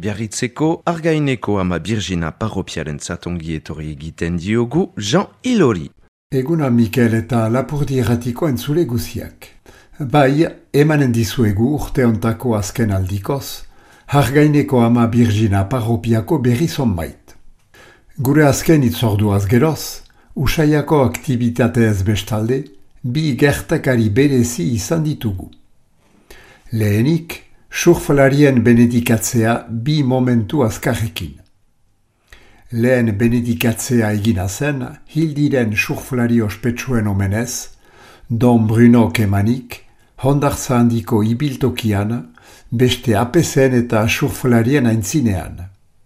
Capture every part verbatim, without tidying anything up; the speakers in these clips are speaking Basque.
Biarritzeko Argaineko ama Birjina parropiaren zatongi etorri egiten diogu Jean Ilori. Eguna Mikel eta Lapurdi erratiko entzule guziak. Bai, emanen dizuegu urte ontako azken aldikoz, Argaineko ama Birjina parropiako berri zonbait. Gure azken itzorduaz geroz, Usaiako aktivitatez bestalde, bi gertakari berezi izan ditugu. Lehenik, surflarien benedikatzea bi momentu azkarrekin. Lehen benedikatzea egina zen, hildiren surflari ospetsuen omenez, Don Bruno Kemanik, hondartza handiko ibiltokian, beste apesen eta surflarien aintzinean.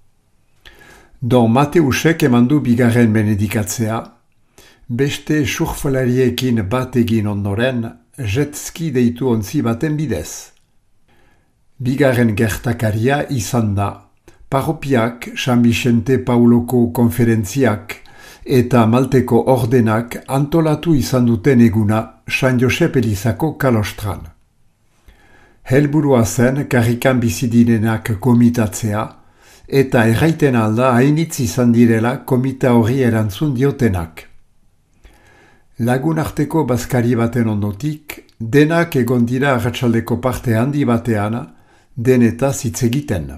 Don Mateusek emandu bigarren benedikatzea, beste surflariekin bat egin ondoren, jetski deitu ontzi baten bidez. Bigarren gertakaria izan da, parropiak, San Vicente Pauloko konferentziak eta Malteko ordenak antolatu izan duten eguna San Josep Elizako kalostran. Helburua zen karrikan bizidinenak komitatzea, eta erraiten alda hainitz izan direla komita hori erantzun diotenak. Lagun arteko bazkari baten ondotik, denak egon dira arratsaldeko parte handi batean, denetaz hitz egiten.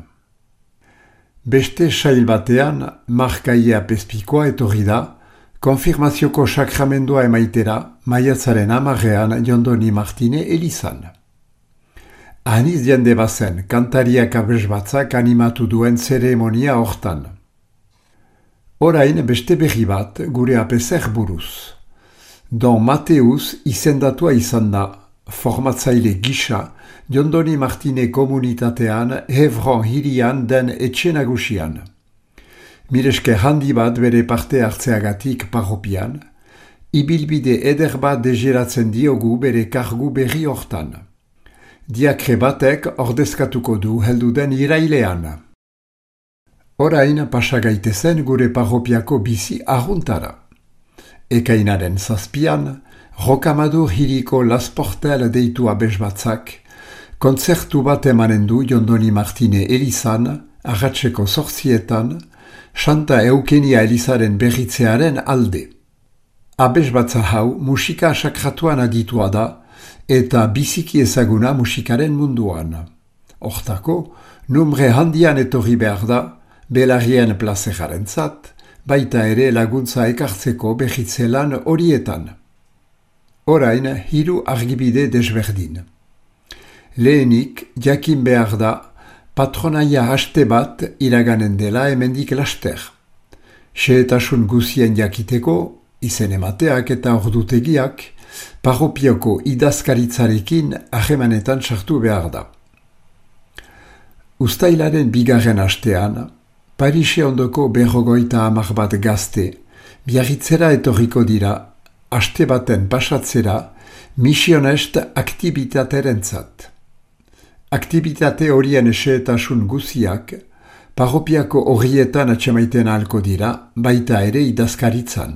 Beste sail batean, markaia pezpikoa etorri da, konfirmazioko sakramendua emaitera, maiatzaren hamarrean Jondoni Martine elizan. Aniz jende bazen, kantariak abesbatzak animatu duen zeremonia hortan. Orain beste berri bat gure apezer buruz. Don Mateus izendatua izan da, formatzaile gisa, Jondoni Martine komunitatean Hevron hirian den etxe nagusian. Mireske handi bat bere parte hartzeagatik parropian, ibilbide eder bat degeratzen diogu bere kargu berri hortan. Diakre batek ordezkatuko du heldu den irailean. Orain pasagaitezen gure parropiako bizi arruntara. Ekainaren zazpian, Rokamadur hiriko Las Portel deitu abesbatzak, kontzertu bat emanen du Jondoni Martine elizan, arratseko zortzietan, Santa Eukenia elizaren berritzearen alde. Abesbatza hau musika sakratuan aditua da, eta biziki ezaguna musikaren munduan. Hortako, numre handian etorri behar da, belarrien plazeraren zat, baita ere laguntza ekartzeko berritzelan horietan. Orain, hiru argibide desberdin. Lehenik, jakin behar da, patronaia haste bat iraganen dela hemendik laster. Xehetasun guzien jakiteko, izen emateak eta ordutegiak, parropiako idazkaritzarekin ahemanetan sartu behar da. Uztailaren bigarren hastean, Parise ondoko berrogoita hamar bat gazte, Biarritzera etorriko dira, haste baten pasatzera, misionest aktivitaterentzat. Aktivitate horien xehetasun guziak, parropiako horietan atxemaiten ahalko dira, baita ere idazkaritzan.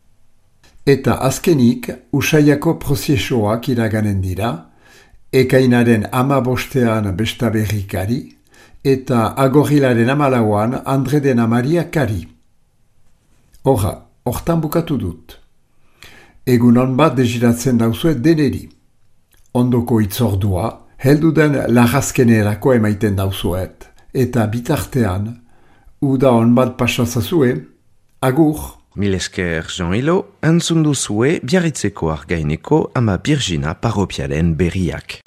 Eta azkenik, Usaiako prozesoak iraganen dira, ekainaren amabostean bestaberrikari, eta agorilaren amalauan Andre dena Maria kari. Horra, hortan bukatu dut. Egunon bat deziratzen dauzuet deneri. Ondoko itzordua, heldu den lagazkenerako emaiten dauzuet, eta bitartean, uda on bat pasazazue, agur. Milesker Jean Ilo, entzun duzue Biarritzeko Argaineko ama Birjina parropiaren berriak.